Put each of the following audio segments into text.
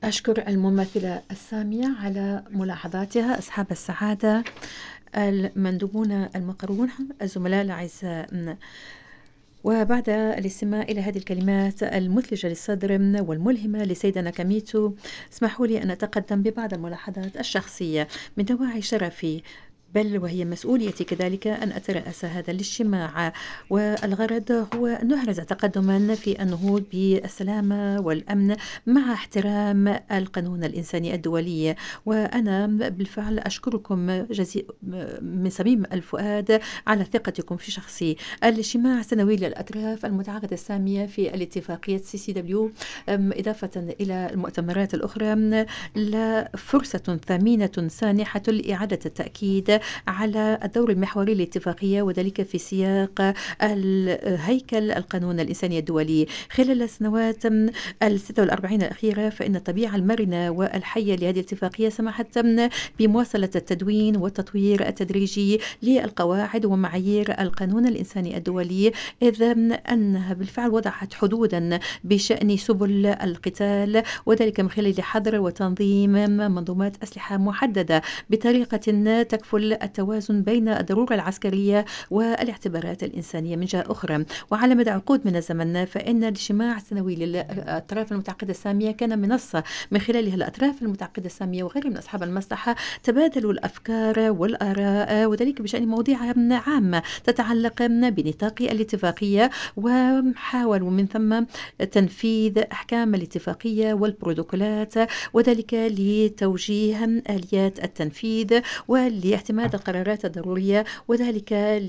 أشكر الممثلة السامية على ملاحظاتها. أصحاب السعادة، المندوبون المقرون، الزملاء الأعزاء، وبعد الاستماع إلى هذه الكلمات المثلجة للصدر والملهمة لسيدنا كاميتو، اسمحوا لي أن أتقدم ببعض الملاحظات الشخصية من دواعي شرفي، بل وهي مسؤوليتي كذلك أن أترأس هذا الاجتماع. والغرض هو نحرز تقدما في النهوض بالسلامة والأمن مع احترام القانون الإنساني الدولي. وأنا بالفعل أشكركم من صميم الفؤاد على ثقتكم في شخصي. الاجتماع السنوي للأطراف المتعاقدة السامية في الاتفاقية CCW، إضافة إلى المؤتمرات الأخرى، لا فرصة ثمينة سانحة لإعادة التأكيد على الدور المحوري للاتفاقية، وذلك في سياق الهيكل القانون الإنساني الدولي. خلال السنوات 46 الأخيرة، فإن الطبيعة المرنة والحية لهذه الاتفاقية سمحت بمواصلة التدوين والتطوير التدريجي للقواعد ومعايير القانون الإنساني الدولي، إذ أنها بالفعل وضعت حدودا بشأن سبل القتال، وذلك من خلال حظر وتنظيم منظومات أسلحة محددة بطريقة تكفل التوازن بين الضرورة العسكرية والاعتبارات الإنسانية من جهة أخرى. وعلى مدى عقود من الزمن، فإن الاجتماع السنوي للأطراف المتعاقدة السامية كان منصة من خلالها الأطراف المتعاقدة السامية وغيرها من أصحاب المصلحة تبادلوا الأفكار والآراء، وذلك بشأن مواضيع عامة تتعلق بنطاق الاتفاقية، وحاولوا من ثم تنفيذ أحكام الاتفاقية والبروتوكولات، وذلك لتوجيه آليات التنفيذ ولاعتماد القرارات الضرورية، وذلك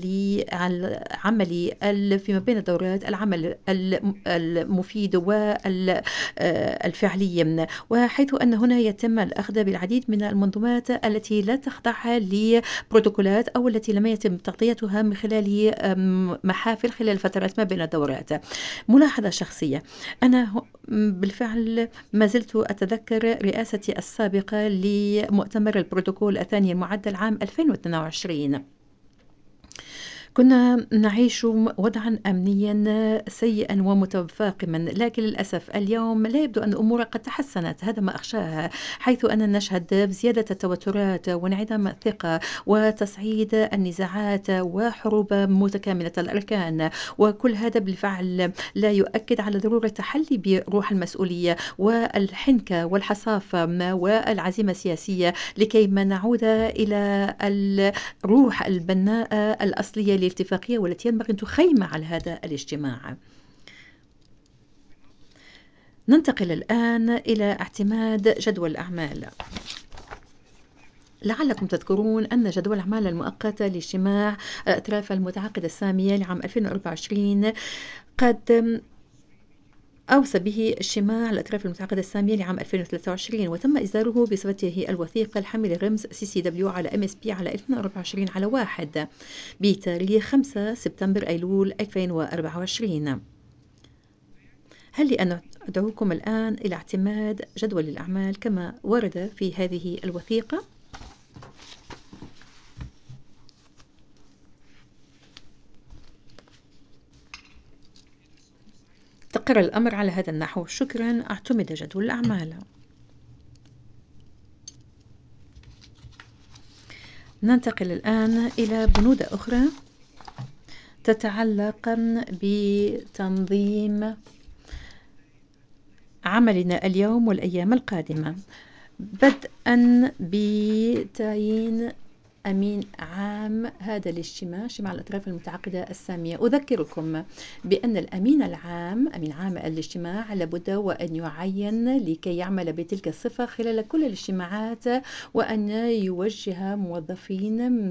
لعمل فيما بين الدورات العمل المفيد والفعلي، وحيث أن هنا يتم الأخذ بالعديد من المنظومات التي لا تخضع لبروتوكولات أو التي لم يتم تغطيتها من خلال محافل خلال فترات ما بين الدورات. ملاحظة شخصية، أنا بالفعل ما زلت أتذكر رئاستي السابقة لمؤتمر البروتوكول الثاني المعدل عام 2022. كنا نعيش وضعا أمنيا سيئا ومتفاقما، لكن للأسف اليوم لا يبدو أن الأمور قد تحسنت. هذا ما أخشاها، حيث أننا نشهد زيادة التوترات وانعدام الثقة وتصعيد النزاعات وحروب متكاملة الأركان، وكل هذا بالفعل لا يؤكد على ضرورة التحلي بروح المسؤولية والحنكة والحصافة والعزيمة السياسية لكي ما نعود إلى الروح البناءة الأصلية للاتفاقية والتي ينبغي أن تخيم على هذا الاجتماع. ننتقل الآن إلى اعتماد جدول الأعمال. لعلكم تذكرون أن جدول الأعمال المؤقتة لاجتماع الأطراف المتعاقدة السامية لعام 2024 قد أوصى به اجتماع الأطراف المتعاقدة السامية لعام 2023، وتم إصداره بصفته الوثيقة الحاملة رمز CCW على MSP على 2024 على 1 بتاريخ 5 سبتمبر أيلول 2024. هل لي أن أدعوكم الآن إلى اعتماد جدول الأعمال كما ورد في هذه الوثيقة؟ تقرر الأمر على هذا النحو. شكرا. اعتمد جدول الأعمال. ننتقل الآن إلى بنود أخرى تتعلق بتنظيم عملنا اليوم والأيام القادمة، بدءا بتعيين أمين عام هذا الاجتماع، اجتماع الأطراف المتعاقدة السامية. أذكركم بأن الأمين العام، أمين عام الاجتماع، لابد وأن يعين لكي يعمل بتلك الصفة خلال كل الاجتماعات، وأن يوجه موظفين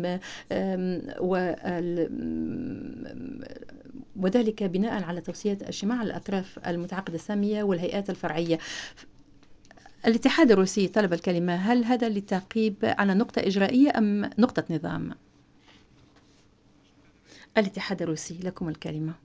وذلك بناء على توصية اجتماع الأطراف المتعاقدة السامية والهيئات الفرعية. الاتحاد الروسي طلب الكلمة. هل هذا للتعقيب على نقطة إجرائية أم نقطة نظام؟ الاتحاد الروسي، لكم الكلمة.